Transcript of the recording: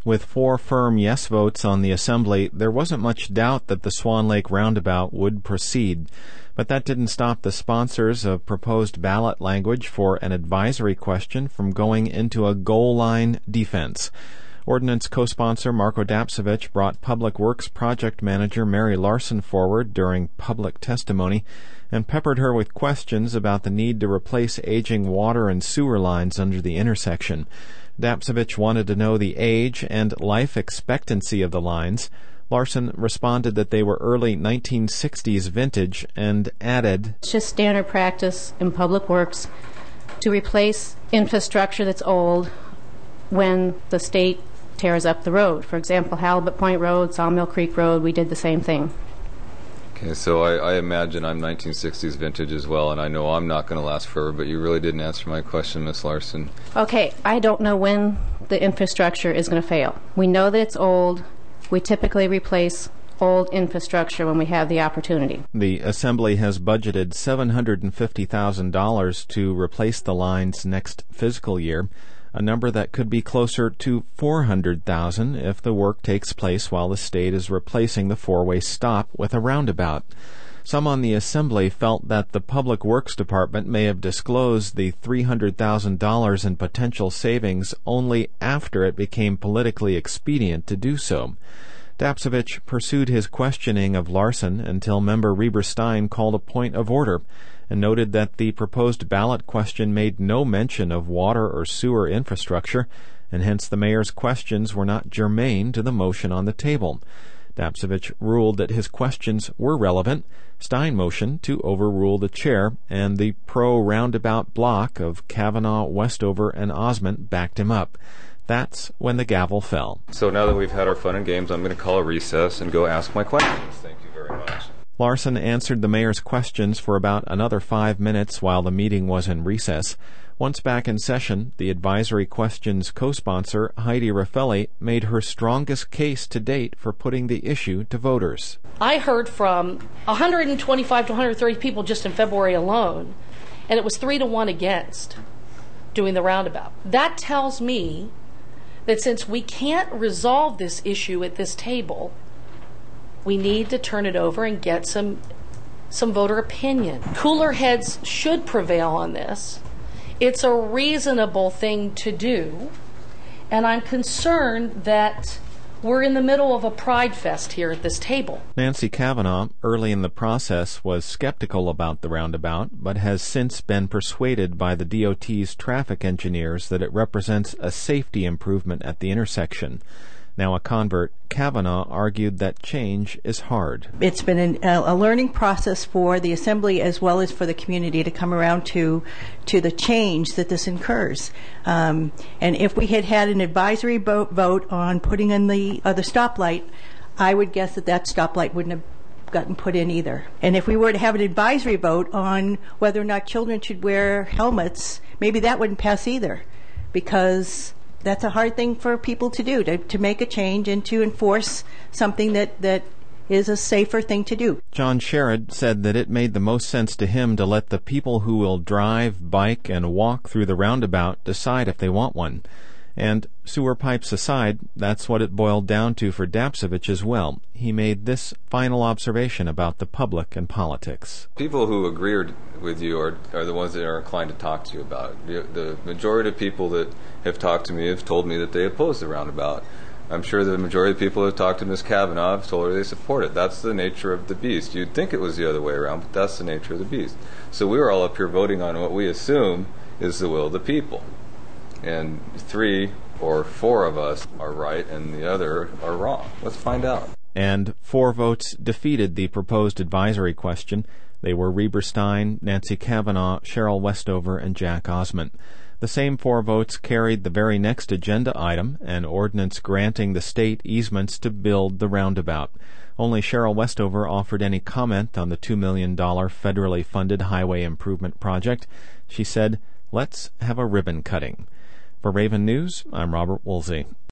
With 4 firm yes votes on the Assembly, there wasn't much doubt that the Swan Lake Roundabout would proceed. But that didn't stop the sponsors of proposed ballot language for an advisory question from going into a goal line defense. Ordinance co-sponsor Marko Dapcevich brought Public Works Project Manager Mary Larson forward during public testimony and peppered her with questions about the need to replace aging water and sewer lines under the intersection. Dapcevich wanted to know the age and life expectancy of the lines. Larson responded that they were early 1960s vintage and added, "It's just standard practice in public works to replace infrastructure that's old when the state tears up the road. For example, Halibut Point Road, Sawmill Creek Road, we did the same thing." Okay, so I imagine I'm 1960s vintage as well, and I know I'm not going to last forever, but you really didn't answer my question, Miss Larson. Okay, I don't know when the infrastructure is going to fail. We know that it's old. We typically replace old infrastructure when we have the opportunity. The Assembly has budgeted $750,000 to replace the lines next fiscal year, a number that could be closer to $400,000 if the work takes place while the state is replacing the four-way stop with a roundabout. Some on the Assembly felt that the Public Works Department may have disclosed the $300,000 in potential savings only after it became politically expedient to do so. Dapcevich pursued his questioning of Larson until member Reber Stein called a point of order and noted that the proposed ballot question made no mention of water or sewer infrastructure, and hence the mayor's questions were not germane to the motion on the table. Dapcevich ruled that his questions were relevant. Stein motioned to overrule the chair, and the pro-roundabout bloc of Kavanaugh, Westover, and Osment backed him up. That's when the gavel fell. So now that we've had our fun and games, I'm going to call a recess and go ask my questions. Thank you very much. Larson answered the mayor's questions for about another 5 minutes while the meeting was in recess. Once back in session, the advisory questions co-sponsor, Heidi Raffelli, made her strongest case to date for putting the issue to voters. I heard from 125 to 130 people just in February alone, and it was 3-1 against doing the roundabout. That tells me that since we can't resolve this issue at this table, we need to turn it over and get some voter opinion. Cooler heads should prevail on this. It's a reasonable thing to do, and I'm concerned that we're in the middle of a pride fest here at this table. Nancy Kavanaugh, early in the process, was skeptical about the roundabout, but has since been persuaded by the DOT's traffic engineers that it represents a safety improvement at the intersection. Now a convert, Kavanaugh argued that change is hard. It's been a learning process for the Assembly as well as for the community to come around to the change that this incurs. And if we had had an advisory vote on putting in the stoplight, I would guess that stoplight wouldn't have gotten put in either. And if we were to have an advisory vote on whether or not children should wear helmets, maybe that wouldn't pass either, because that's a hard thing for people to do, to make a change and to enforce something that is a safer thing to do. John Sherrod said that it made the most sense to him to let the people who will drive, bike, and walk through the roundabout decide if they want one. And sewer pipes aside, that's what it boiled down to for Dapcevich as well. He made this final observation about the public and politics. People who agree with you are the ones that are inclined to talk to you about it. The majority of people that have talked to me have told me that they oppose the roundabout. I'm sure the majority of people who have talked to Ms. Kavanaugh have told her they support it. That's the nature of the beast. You'd think it was the other way around, but that's the nature of the beast. So we were all up here voting on what we assume is the will of the people. And 3 or 4 of us are right and the other are wrong. Let's find out. And 4 votes defeated the proposed advisory question. They were Reber Stein, Nancy Kavanaugh, Cheryl Westover, and Jack Osment. The same 4 votes carried the very next agenda item, an ordinance granting the state easements to build the roundabout. Only Cheryl Westover offered any comment on the $2 million federally funded highway improvement project. She said, "Let's have a ribbon cutting." For Raven News, I'm Robert Woolsey.